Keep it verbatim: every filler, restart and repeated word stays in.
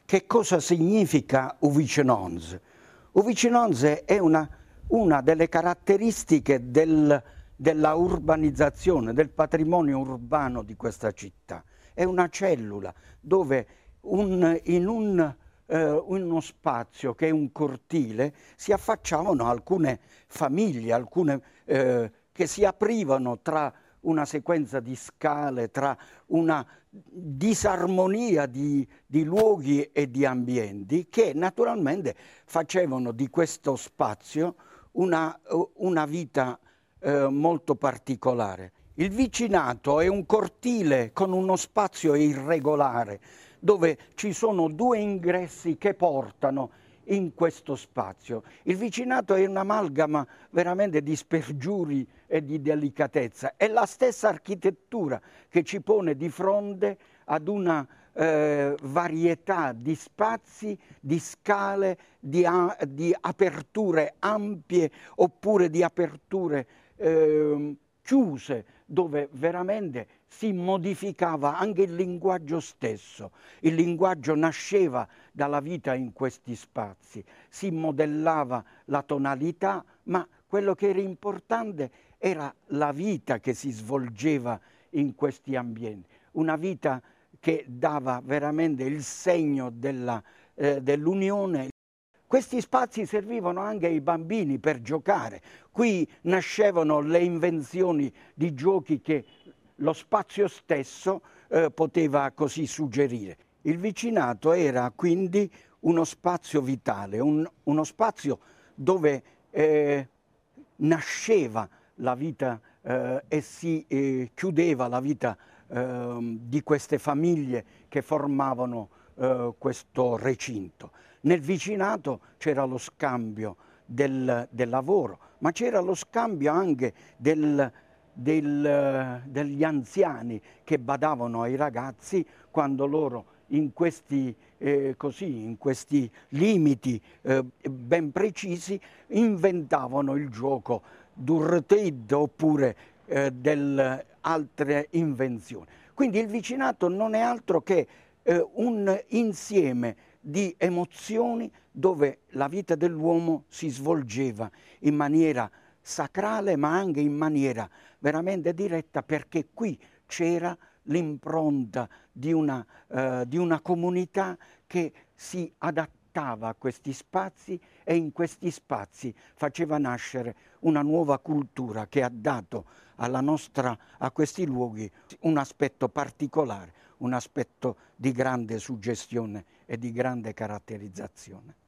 Che cosa significa u vicinanze? U vicinanze è una, una delle caratteristiche del, della urbanizzazione, del patrimonio urbano di questa città. È una cellula dove un, in un, eh, uno spazio che è un cortile si affacciavano alcune famiglie, alcune eh, che si aprivano tra una sequenza di scale, tra una disarmonia di, di luoghi e di ambienti che naturalmente facevano di questo spazio una, una vita eh, molto particolare. Il vicinato è un cortile con uno spazio irregolare dove ci sono due ingressi che portano in questo spazio. Il vicinato è un'amalgama veramente di spergiuri e di delicatezza. È la stessa architettura che ci pone di fronte ad una eh, varietà di spazi, di scale, di, a, di aperture ampie oppure di aperture eh, chiuse, dove veramente si modificava anche il linguaggio stesso. Il linguaggio nasceva dalla vita in questi spazi, si modellava la tonalità, ma quello che era importante era la vita che si svolgeva in questi ambienti, una vita che dava veramente il segno della, eh, dell'unione. Questi spazi servivano anche ai bambini per giocare. Qui nascevano le invenzioni di giochi che lo spazio stesso eh, poteva così suggerire. Il vicinato era quindi uno spazio vitale, un, uno spazio dove eh, nasceva la vita eh, e si eh, chiudeva la vita eh, di queste famiglie che formavano eh, questo recinto. Nel vicinato c'era lo scambio del, del lavoro, ma c'era lo scambio anche del, del, degli anziani che badavano ai ragazzi quando loro in questi, eh, così, in questi limiti eh, ben precisi inventavano il gioco d'urted oppure eh, delle altre invenzioni. Quindi il vicinato non è altro che eh, un insieme di emozioni dove la vita dell'uomo si svolgeva in maniera sacrale ma anche in maniera veramente diretta, perché qui c'era l'impronta di una, eh, di una comunità che si adattava a questi spazi e in questi spazi faceva nascere una nuova cultura che ha dato alla nostra, a questi luoghi un aspetto particolare, un aspetto di grande suggestione e di grande caratterizzazione.